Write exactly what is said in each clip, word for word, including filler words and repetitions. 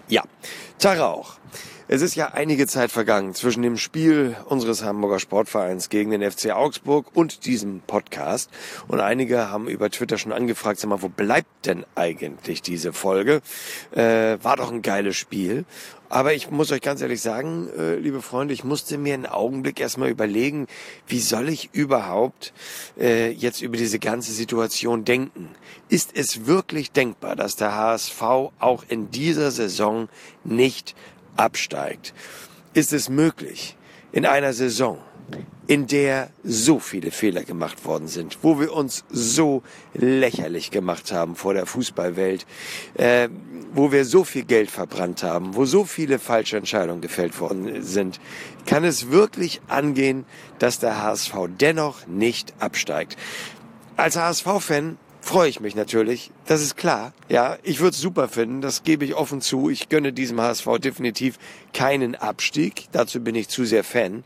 Ja, Tag auch. Es ist ja einige Zeit vergangen zwischen dem Spiel unseres Hamburger Sportvereins gegen den F C Augsburg und diesem Podcast. Und einige haben über Twitter schon angefragt, sag mal, wo bleibt denn eigentlich diese Folge? Äh, war doch ein geiles Spiel. Aber ich muss euch ganz ehrlich sagen, äh, liebe Freunde, ich musste mir einen Augenblick erstmal überlegen, wie soll ich überhaupt äh, jetzt über diese ganze Situation denken? Ist es wirklich denkbar, dass der H S V auch in dieser Saison nicht absteigt? Ist es möglich, in einer Saison, in der so viele Fehler gemacht worden sind, wo wir uns so lächerlich gemacht haben vor der Fußballwelt, äh, wo wir so viel Geld verbrannt haben, wo so viele falsche Entscheidungen gefällt worden sind, kann es wirklich angehen, dass der H S V dennoch nicht absteigt? Als H S V-Fan freue ich mich natürlich, das ist klar. Ja, ich würde es super finden, das gebe ich offen zu. Ich gönne diesem H S V definitiv keinen Abstieg, dazu bin ich zu sehr Fan.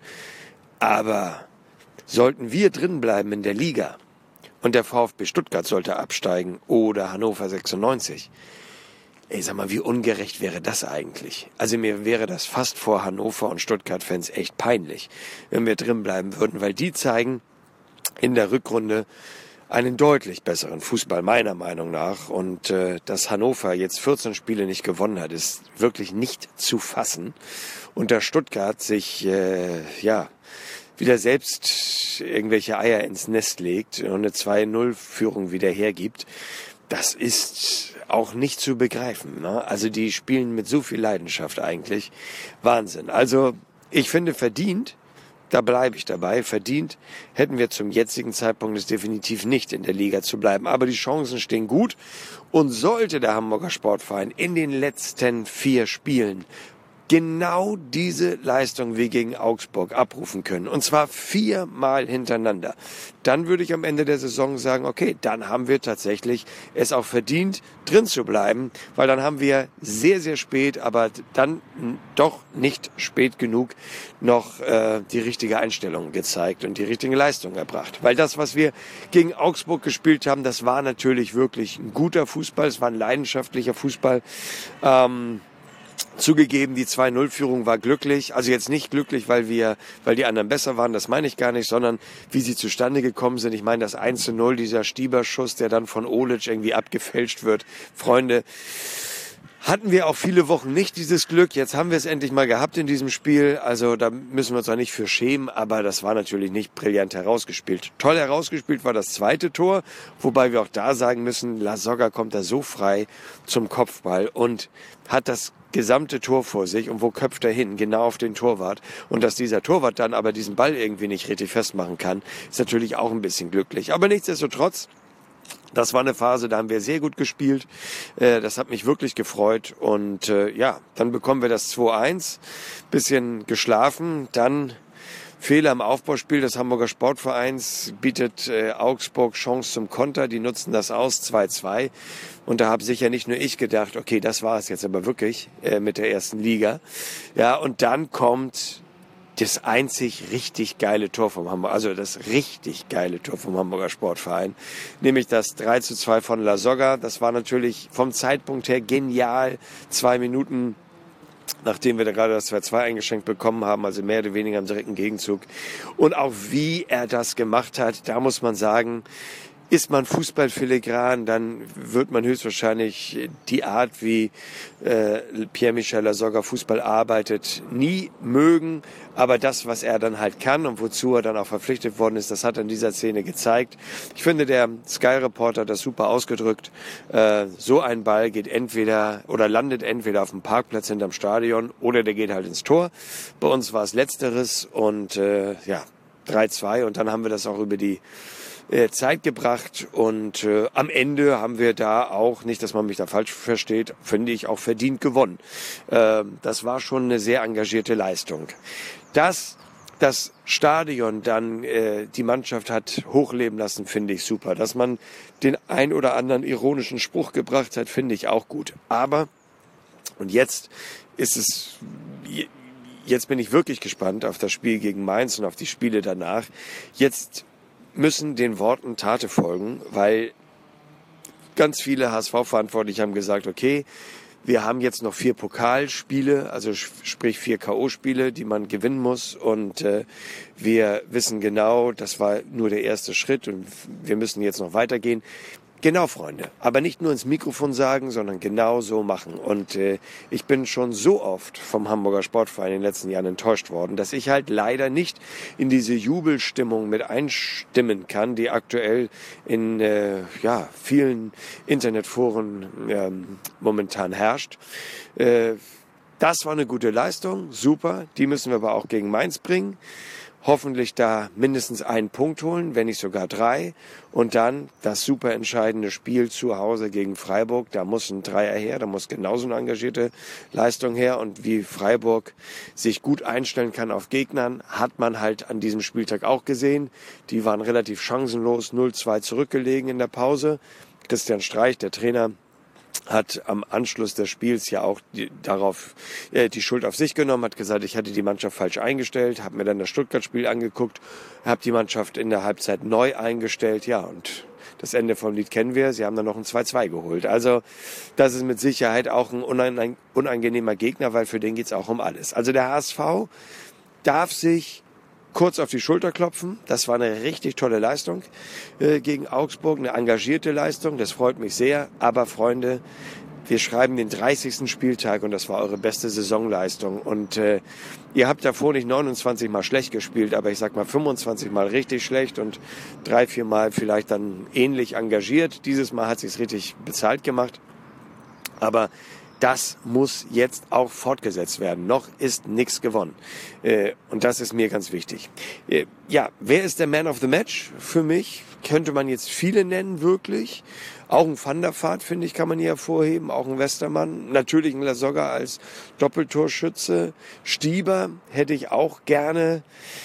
Aber sollten wir drin bleiben in der Liga und der VfB Stuttgart sollte absteigen oder Hannover sechsundneunzig, ey, sag mal, wie ungerecht wäre das eigentlich? Also mir wäre das fast vor Hannover und Stuttgart-Fans echt peinlich, wenn wir drin bleiben würden, weil die zeigen in der Rückrunde einen deutlich besseren Fußball, meiner Meinung nach. Und äh, dass Hannover jetzt vierzehn Spiele nicht gewonnen hat, ist wirklich nicht zu fassen. Und da Stuttgart sich, äh, ja, wieder selbst irgendwelche Eier ins Nest legt und eine zwei null Führung wieder hergibt, das ist auch nicht zu begreifen, ne? Also die spielen mit so viel Leidenschaft eigentlich. Wahnsinn. Also ich finde verdient, da bleibe ich dabei, verdient hätten wir zum jetzigen Zeitpunkt es definitiv nicht in der Liga zu bleiben. Aber die Chancen stehen gut und sollte der Hamburger Sportverein in den letzten vier Spielen genau diese Leistung wie gegen Augsburg abrufen können, und zwar viermal hintereinander, dann würde ich am Ende der Saison sagen, okay, dann haben wir tatsächlich es auch verdient, drin zu bleiben, weil dann haben wir sehr, sehr spät, aber dann doch nicht spät genug, noch äh, die richtige Einstellung gezeigt und die richtige Leistung erbracht. Weil das, was wir gegen Augsburg gespielt haben, das war natürlich wirklich ein guter Fußball, es war ein leidenschaftlicher Fußball. Ähm, Zugegeben, die zwei null Führung war glücklich, also jetzt nicht glücklich, weil wir, weil die anderen besser waren, das meine ich gar nicht, sondern wie sie zustande gekommen sind. Ich meine, das eins zu null, dieser Stieberschuss, der dann von Olic irgendwie abgefälscht wird. Freunde, hatten wir auch viele Wochen nicht dieses Glück. Jetzt haben wir es endlich mal gehabt in diesem Spiel. Also da müssen wir uns auch nicht für schämen, aber das war natürlich nicht brillant herausgespielt. Toll herausgespielt war das zweite Tor, wobei wir auch da sagen müssen, Lasogga kommt da so frei zum Kopfball und hat das gesamte Tor vor sich, und wo köpft er hin? Genau auf den Torwart. Und dass dieser Torwart dann aber diesen Ball irgendwie nicht richtig festmachen kann, ist natürlich auch ein bisschen glücklich. Aber nichtsdestotrotz, das war eine Phase, da haben wir sehr gut gespielt. Äh, das hat mich wirklich gefreut. Und äh, ja, dann bekommen wir das zwei eins. Bisschen geschlafen. Dann Fehler im Aufbauspiel des Hamburger Sportvereins, bietet äh, Augsburg Chance zum Konter. Die nutzen das aus, zwei zwei. Und da habe sicher nicht nur ich gedacht, okay, das war es jetzt aber wirklich äh, mit der ersten Liga. Ja, und dann kommt das einzig richtig geile Tor vom Hamburg, also das richtig geile Tor vom Hamburger Sportverein, nämlich das drei zu zwei von Lasogga. Das war natürlich vom Zeitpunkt her genial. Zwei Minuten, nachdem wir da gerade das zwei zwei eingeschenkt bekommen haben, also mehr oder weniger im direkten Gegenzug. Und auch wie er das gemacht hat, da muss man sagen, ist man Fußballfiligran, dann wird man höchstwahrscheinlich die Art, wie äh, Pierre-Michel Lasogga Fußball arbeitet, nie mögen. Aber das, was er dann halt kann und wozu er dann auch verpflichtet worden ist, das hat er in dieser Szene gezeigt. Ich finde, der Sky-Reporter hat das super ausgedrückt. Äh, so ein Ball geht entweder oder landet entweder auf dem Parkplatz hinterm Stadion oder der geht halt ins Tor. Bei uns war es Letzteres und äh, ja, drei zwei, und dann haben wir das auch über die Zeit gebracht, und äh, am Ende haben wir da auch, nicht, dass man mich da falsch versteht, finde ich, auch verdient gewonnen. Äh, das war schon eine sehr engagierte Leistung. Dass das Stadion dann äh, die Mannschaft hat hochleben lassen, finde ich super. Dass man den ein oder anderen ironischen Spruch gebracht hat, finde ich auch gut. Aber, und jetzt ist es... Jetzt bin ich wirklich gespannt auf das Spiel gegen Mainz und auf die Spiele danach. Jetzt müssen den Worten Taten folgen, weil ganz viele H S V-Verantwortliche haben gesagt, okay, Wir haben jetzt noch vier Pokalspiele, also sprich vier K O-Spiele, die man gewinnen muss. Und äh, wir wissen genau, das war nur der erste Schritt und wir müssen jetzt noch weitergehen. Genau, Freunde. Aber nicht nur ins Mikrofon sagen, sondern genau so machen. Und äh, ich bin schon so oft vom Hamburger Sportverein in den letzten Jahren enttäuscht worden, dass ich halt leider nicht in diese Jubelstimmung mit einstimmen kann, die aktuell in äh, ja, vielen Internetforen äh, momentan herrscht. Äh, das war eine gute Leistung, super. Die müssen wir aber auch gegen Mainz bringen. Hoffentlich da mindestens einen Punkt holen, wenn nicht sogar drei. Und dann das super entscheidende Spiel zu Hause gegen Freiburg. Da muss ein Dreier her, da muss genauso eine engagierte Leistung her. Und wie Freiburg sich gut einstellen kann auf Gegnern, hat man halt an diesem Spieltag auch gesehen. Die waren relativ chancenlos, null zwei zurückgelegen in der Pause. Christian Streich, der Trainer, hat am Anschluss des Spiels ja auch die, darauf äh, die Schuld auf sich genommen, hat gesagt, ich hatte die Mannschaft falsch eingestellt, habe mir dann das Stuttgart-Spiel angeguckt, habe die Mannschaft in der Halbzeit neu eingestellt, ja, und das Ende vom Lied kennen wir, sie haben dann noch ein zwei zwei geholt. Also das ist mit Sicherheit auch ein unangenehmer Gegner, weil für den geht's auch um alles. Also der H S V darf sich kurz auf die Schulter klopfen. Das war eine richtig tolle Leistung äh, gegen Augsburg, eine engagierte Leistung. Das freut mich sehr. Aber Freunde, wir schreiben den dreißigsten Spieltag und das war eure beste Saisonleistung. Und äh, ihr habt davor nicht neunundzwanzig Mal schlecht gespielt, aber ich sag mal fünfundzwanzig Mal richtig schlecht und drei, vier Mal vielleicht dann ähnlich engagiert. Dieses Mal hat sich's richtig bezahlt gemacht. Aber das muss jetzt auch fortgesetzt werden. Noch ist nichts gewonnen. Äh, und das ist mir ganz wichtig. Äh, ja, wer ist der Man of the Match für mich? Könnte man jetzt viele nennen, wirklich. Auch ein Van der Vaart, finde ich, kann man hier hervorheben. Auch ein Westermann. Natürlich ein Lasogga als Doppeltorschütze. Stieber hätte ich auch gerne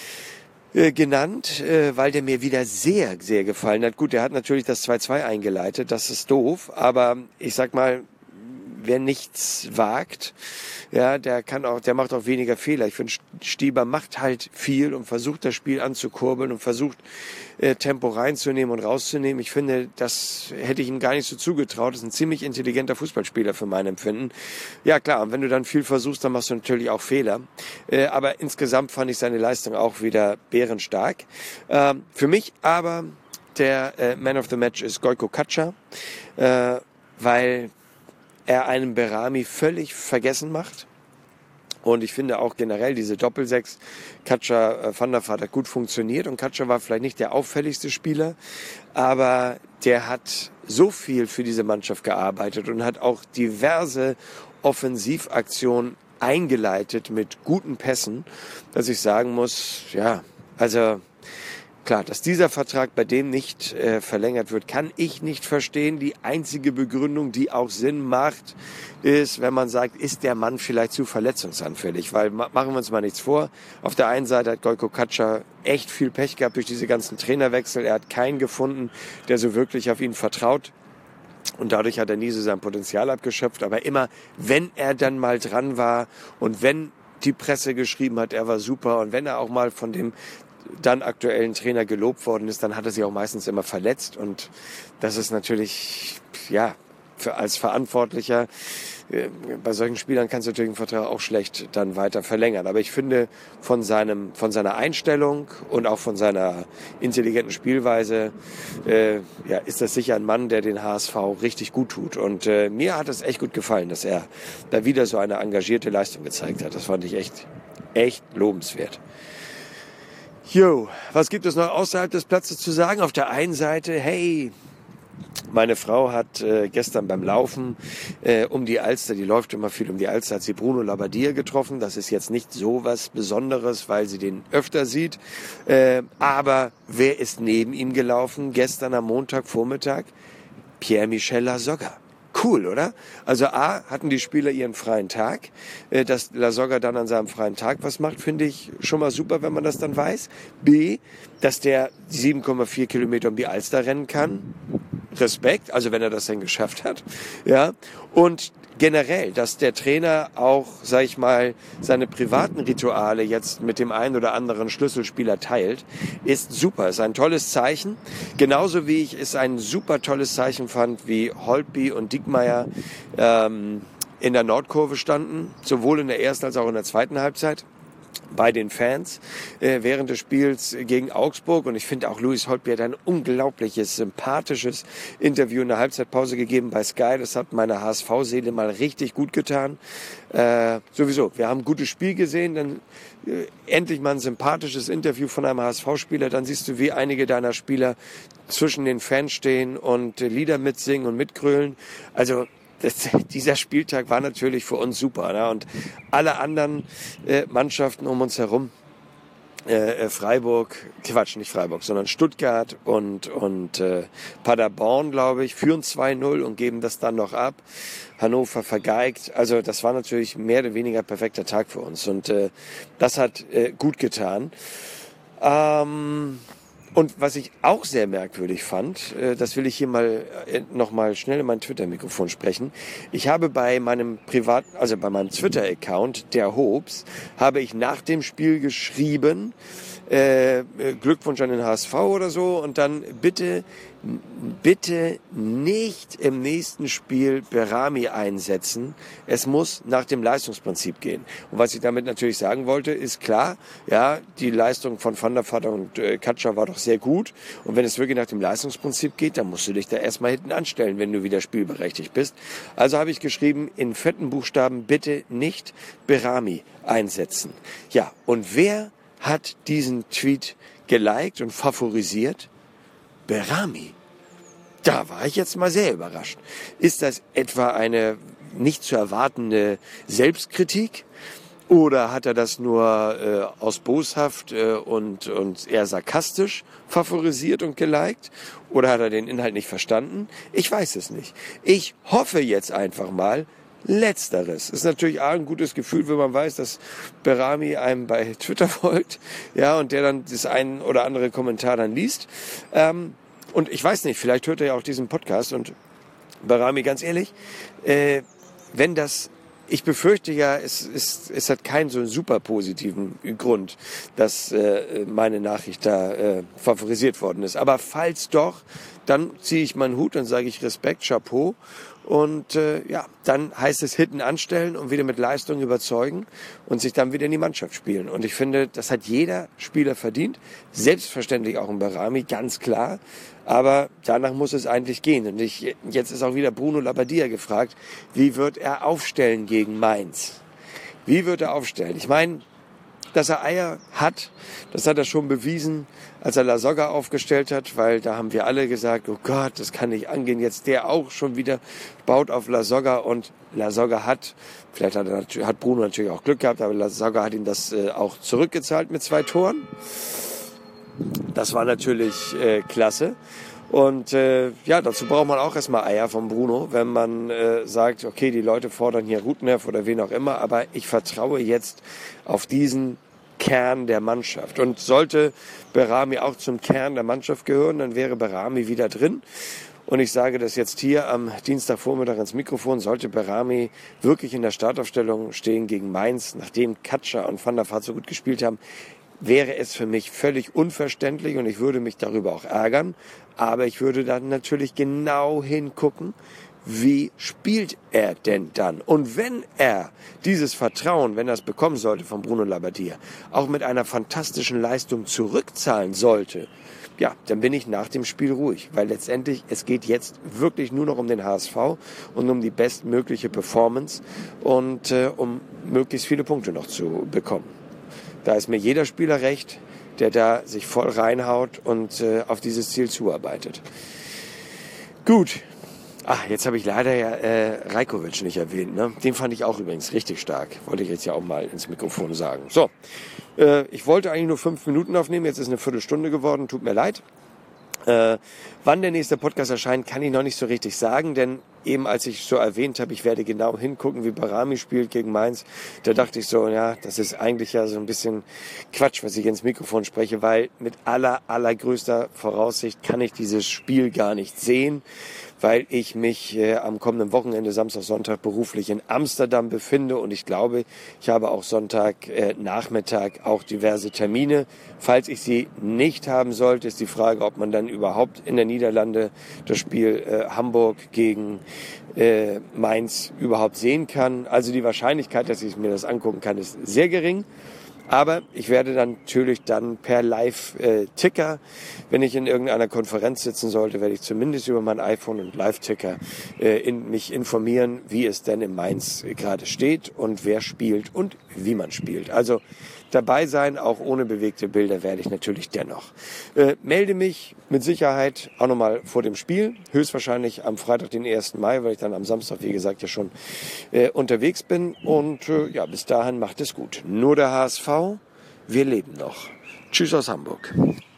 äh, genannt, äh, weil der mir wieder sehr, sehr gefallen hat. Gut, der hat natürlich das zwei zwei eingeleitet. Das ist doof. Aber ich sag mal, wer nichts wagt, ja, der kann auch, der macht auch weniger Fehler. Ich finde, Stieber macht halt viel und versucht das Spiel anzukurbeln und versucht äh, Tempo reinzunehmen und rauszunehmen. Ich finde, das hätte ich ihm gar nicht so zugetraut. Das ist ein ziemlich intelligenter Fußballspieler für mein Empfinden. Ja klar, und wenn du dann viel versuchst, dann machst du natürlich auch Fehler. Äh, aber insgesamt fand ich seine Leistung auch wieder bärenstark. Äh, für mich aber der äh, Man of the Match ist Gojko Kacha, äh, weil er einen Berami völlig vergessen macht. Und ich finde auch generell diese Doppelsechs, Kacha, Van der Vaart hat gut funktioniert und Kacha war vielleicht nicht der auffälligste Spieler, aber der hat so viel für diese Mannschaft gearbeitet und hat auch diverse Offensivaktionen eingeleitet mit guten Pässen, dass ich sagen muss, ja, also klar, dass dieser Vertrag bei dem nicht äh, verlängert wird, kann ich nicht verstehen. Die einzige Begründung, die auch Sinn macht, ist, wenn man sagt, ist der Mann vielleicht zu verletzungsanfällig? Weil, ma- machen wir uns mal nichts vor, auf der einen Seite hat Gojko Kacha echt viel Pech gehabt durch diese ganzen Trainerwechsel. Er hat keinen gefunden, der so wirklich auf ihn vertraut. Und dadurch hat er nie so sein Potenzial abgeschöpft. Aber immer, wenn er dann mal dran war und wenn die Presse geschrieben hat, er war super und wenn er auch mal von dem dann aktuellen Trainer gelobt worden ist, dann hat er sich auch meistens immer verletzt und das ist natürlich, ja, für, als Verantwortlicher, äh, bei solchen Spielern kannst du natürlich einen Vertrag auch schlecht dann weiter verlängern. Aber ich finde, von seinem, von seiner Einstellung und auch von seiner intelligenten Spielweise, äh, ja, ist das sicher ein Mann, der den H S V richtig gut tut. Und äh, mir hat es echt gut gefallen, dass er da wieder so eine engagierte Leistung gezeigt hat. Das fand ich echt, echt lobenswert. Jo, was gibt es noch außerhalb des Platzes zu sagen? Auf der einen Seite, hey, meine Frau hat äh, gestern beim Laufen äh, um die Alster, die läuft immer viel um die Alster, hat sie Bruno Labbadia getroffen. Das ist jetzt nicht so was Besonderes, weil sie den öfter sieht. Äh, aber wer ist neben ihm gelaufen gestern am Montagvormittag? Pierre-Michel Lasogga. Cool, oder? Also A, hatten die Spieler ihren freien Tag. Dass Lasogga dann an seinem freien Tag was macht, finde ich schon mal super, wenn man das dann weiß. B, dass der sieben Komma vier Kilometer um die Alster rennen kann. Respekt, also wenn er das denn geschafft hat. Ja. Und generell, dass der Trainer auch, sag ich mal, seine privaten Rituale jetzt mit dem einen oder anderen Schlüsselspieler teilt, ist super, ist ein tolles Zeichen. Genauso wie ich es ein super tolles Zeichen fand, wie Holtby und Diekmeyer ähm, in der Nordkurve standen, sowohl in der ersten als auch in der zweiten Halbzeit, bei den Fans äh, während des Spiels gegen Augsburg. Und ich finde auch Louis Holtby hat ein unglaubliches, sympathisches Interview in der Halbzeitpause gegeben bei Sky. Das hat meine H S V-Seele mal richtig gut getan. Äh, sowieso, wir haben ein gutes Spiel gesehen, dann äh, endlich mal ein sympathisches Interview von einem H S V-Spieler. Dann siehst du, wie einige deiner Spieler zwischen den Fans stehen und äh, Lieder mitsingen und mitgrölen. Also Das, dieser Spieltag war natürlich für uns super. Ne? Und alle anderen äh, Mannschaften um uns herum, äh, Freiburg, Quatsch, nicht Freiburg, sondern Stuttgart und, und äh, Paderborn, glaube ich, führen zwei null und geben das dann noch ab. Hannover vergeigt. Also das war natürlich mehr oder weniger perfekter Tag für uns. Und äh, das hat äh, gut getan. Ähm... Und was ich auch sehr merkwürdig fand, das will ich hier mal noch mal schnell in mein Twitter-Mikrofon sprechen. Ich habe bei meinem Privat, also bei meinem Twitter-Account, der Hobbs, habe ich nach dem Spiel geschrieben, äh, Glückwunsch an den H S V oder so, und dann bitte, bitte nicht im nächsten Spiel Behrami einsetzen. Es muss nach dem Leistungsprinzip gehen. Und was ich damit natürlich sagen wollte, ist klar, ja, die Leistung von Van der Vaart und äh, Katscher war doch sehr gut. Und wenn es wirklich nach dem Leistungsprinzip geht, dann musst du dich da erstmal hinten anstellen, wenn du wieder spielberechtigt bist. Also habe ich geschrieben, in fetten Buchstaben, bitte nicht Behrami einsetzen. Ja, und wer hat diesen Tweet geliked und favorisiert? Behrami. Da war ich jetzt mal sehr überrascht. Ist das etwa eine nicht zu erwartende Selbstkritik? Oder hat er das nur äh, aus Boshaft äh, und, und eher sarkastisch favorisiert und geliked? Oder hat er den Inhalt nicht verstanden? Ich weiß es nicht. Ich hoffe jetzt einfach mal, Letzteres. Ist natürlich auch ein gutes Gefühl, wenn man weiß, dass Behrami einem bei Twitter folgt, ja, und der dann das ein oder andere Kommentar dann liest. Ähm, und ich weiß nicht, vielleicht hört er ja auch diesen Podcast. Und Behrami, ganz ehrlich, äh, wenn das, ich befürchte ja, es, es, es hat keinen so super positiven Grund, dass äh, meine Nachricht da äh, favorisiert worden ist. Aber falls doch, dann ziehe ich meinen Hut und sage ich Respekt, Chapeau. Und äh, ja, dann heißt es hinten anstellen und wieder mit Leistung überzeugen und sich dann wieder in die Mannschaft spielen. Und ich finde, das hat jeder Spieler verdient. Selbstverständlich auch ein Behrami, ganz klar. Aber danach muss es eigentlich gehen. Und ich, jetzt ist auch wieder Bruno Labbadia gefragt, wie wird er aufstellen gegen Mainz? Wie wird er aufstellen? Ich meine, dass er Eier hat, das hat er schon bewiesen, als er Lasogga aufgestellt hat, weil da haben wir alle gesagt, oh Gott, das kann nicht angehen, jetzt der auch schon wieder baut auf Lasogga, und Lasogga hat, vielleicht hat, er, hat Bruno natürlich auch Glück gehabt, aber Lasogga hat ihm das äh, auch zurückgezahlt mit zwei Toren. Das war natürlich äh, klasse. Und äh, ja, dazu braucht man auch erstmal Eier von Bruno, wenn man äh, sagt, okay, die Leute fordern hier Rutenheff oder wen auch immer, aber ich vertraue jetzt auf diesen Kern der Mannschaft. Und sollte Behrami auch zum Kern der Mannschaft gehören, dann wäre Behrami wieder drin. Und ich sage das jetzt hier am Dienstagvormittag ins Mikrofon, sollte Behrami wirklich in der Startaufstellung stehen gegen Mainz, nachdem Katscher und Van der Vaart so gut gespielt haben, wäre es für mich völlig unverständlich und ich würde mich darüber auch ärgern. Aber ich würde dann natürlich genau hingucken, wie spielt er denn dann? Und wenn er dieses Vertrauen, wenn er es bekommen sollte von Bruno Labbadia, auch mit einer fantastischen Leistung zurückzahlen sollte, ja, dann bin ich nach dem Spiel ruhig. Weil letztendlich, es geht jetzt wirklich nur noch um den H S V und um die bestmögliche Performance und äh, um möglichst viele Punkte noch zu bekommen. Da ist mir jeder Spieler recht, der da sich voll reinhaut und äh, auf dieses Ziel zuarbeitet. Gut. Ach, jetzt habe ich leider ja äh, Rajkovic nicht erwähnt. Ne? Den fand ich auch übrigens richtig stark. Wollte ich jetzt ja auch mal ins Mikrofon sagen. So, äh, ich wollte eigentlich nur fünf Minuten aufnehmen. Jetzt ist eine Viertelstunde geworden. Tut mir leid. Äh, wann der nächste Podcast erscheint, kann ich noch nicht so richtig sagen, denn eben als ich so erwähnt habe, ich werde genau hingucken, wie Behrami spielt gegen Mainz, da dachte ich so, ja, das ist eigentlich ja so ein bisschen Quatsch, was ich ins Mikrofon spreche, weil mit aller, allergrößter Voraussicht kann ich dieses Spiel gar nicht sehen, weil ich mich äh, am kommenden Wochenende, Samstag, Sonntag beruflich in Amsterdam befinde und ich glaube, ich habe auch Sonntag äh, Nachmittag auch diverse Termine. Falls ich sie nicht haben sollte, ist die Frage, ob man dann überhaupt in der Niederlande das Spiel äh, Hamburg gegen äh, Mainz überhaupt sehen kann. Also die Wahrscheinlichkeit, dass ich mir das angucken kann, ist sehr gering. Aber ich werde dann natürlich dann per Live-Ticker, wenn ich in irgendeiner Konferenz sitzen sollte, werde ich zumindest über mein iPhone und Live-Ticker äh, in, mich informieren, wie es denn in Mainz gerade steht und wer spielt und wie man spielt. Also dabei sein, auch ohne bewegte Bilder, werde ich natürlich dennoch. Äh, melde mich mit Sicherheit auch nochmal vor dem Spiel, höchstwahrscheinlich am Freitag, den ersten Mai, weil ich dann am Samstag, wie gesagt, ja schon äh, unterwegs bin. Und äh, ja, bis dahin macht es gut. Nur der H S V, wir leben noch. Tschüss aus Hamburg.